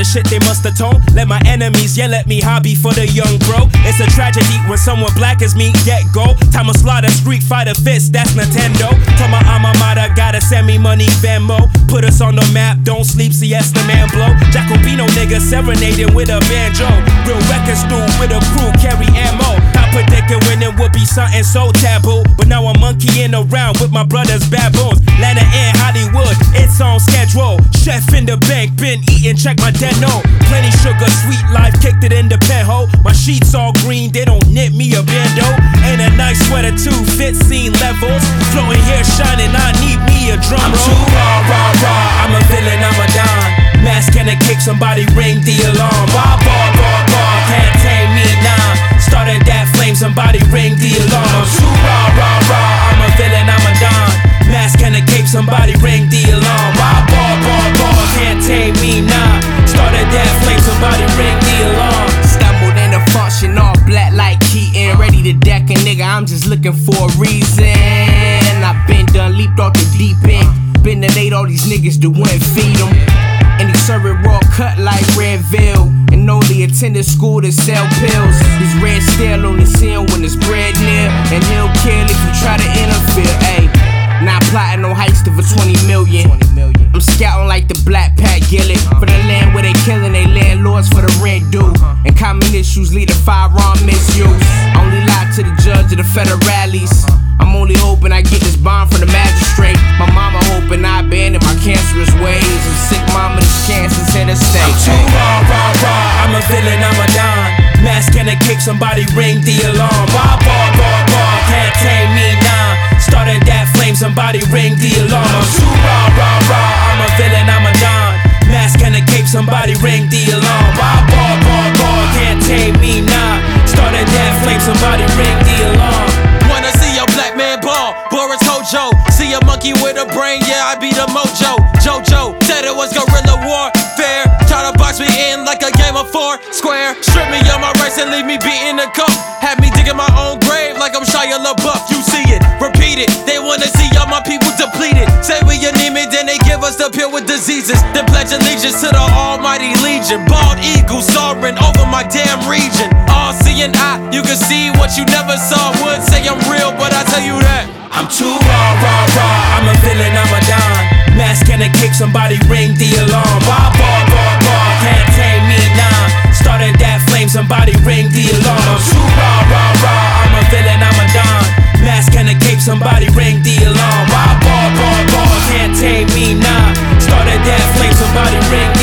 the shit they must atone. Let my enemies yell at me, hobby for the young bro. It's a tragedy when someone black as me get go. Time of slaughter, Street Fighter fist, that's Nintendo. Tell my alma mater, gotta send me money, Venmo. Put us on the map, don't sleep, siesta man blow. Jacobino nigga serenading with a banjo. Real record stool with a crew, carry ammo. I predicted when it would be something so taboo, but now I'm monkeying around with my brothers baboons. Atlanta and Hollywood, it's on schedule. Chef in the bank, been eating, check my deno. Plenty sugar, sweet life, kicked it in the penhole. My sheets all green, they don't knit me a bando. And a nice sweater too, fit scene levels. Flowing hair shining, I need me a drum roll. I'm too raw, I'm a villain, I'm a don. Mask and a kick, somebody ring the alarm. Bar, can't tame me now. Started that flame, somebody ring the alarm. I'm too raw, I'm a villain, I'm a don. Mask and a cape, somebody ring the alarm. Bar, can't tame me now. Started that flame, somebody ring the alarm. Stumbled in a function, all black like Keaton. Ready to deck a nigga, I'm just looking for a reason. I've been done, leaped off the deep end. Been to date all these niggas that wouldn't feed them. And he serve it raw cut like Redville. And only attended school to sell pills. His red steel on the scene when it's bread near. And he'll kill if you try to interfere, ayy. Not plotting no heist for 20 million. I'm scouting like the Black Pat Gillet. For the land where they killing they landlords for the rent due. And common issues lead to firearm misuse. Only lie to the judge of the federales. I'm only hoping I get this bond from the magistrate. My mama hoping I abandon my cancerous ways. I'm sick mama, this cancer's here to stay. I'm too raw, I'm a villain, I'm a don. Mask and a kick, somebody ring the alarm. Bar, can't tame me now. Started that flame, somebody ring the alarm. I'm too raw, I'm a villain, I'm a don. Mask and a cape, somebody ring the alarm. Bar, can't tame me now. Started that flame, somebody ring the alarm. Wanna see a black man ball, Boris Hojo. See a monkey with a brain, yeah, I be the mojo. Jojo said it was guerrilla warfare. Try to box me in like a game of 4 square. Strip me of my rights and leave me beating the cup. Had me digging my own grave like I'm Shia LaBeouf. You see it, repeat it. They wanna see all my people depleted. Say we anemic, then they give us the pill with diseases. Then pledge allegiance to the almighty legion. Bald eagle soaring over my damn region. All seeing eye, you can see what you never saw. Would say I'm real, but I tell you that I'm too raw, I'm a villain, I'm a don. Mask and a kick, somebody ring the alarm. Bar, can't tame me now. Started that flame, somebody ring the alarm. I'm too raw, I'm a villain, I'm a don. Mask and a cape, somebody ring the alarm. Bar, can't tame me now. Started that flame, somebody ring the alarm.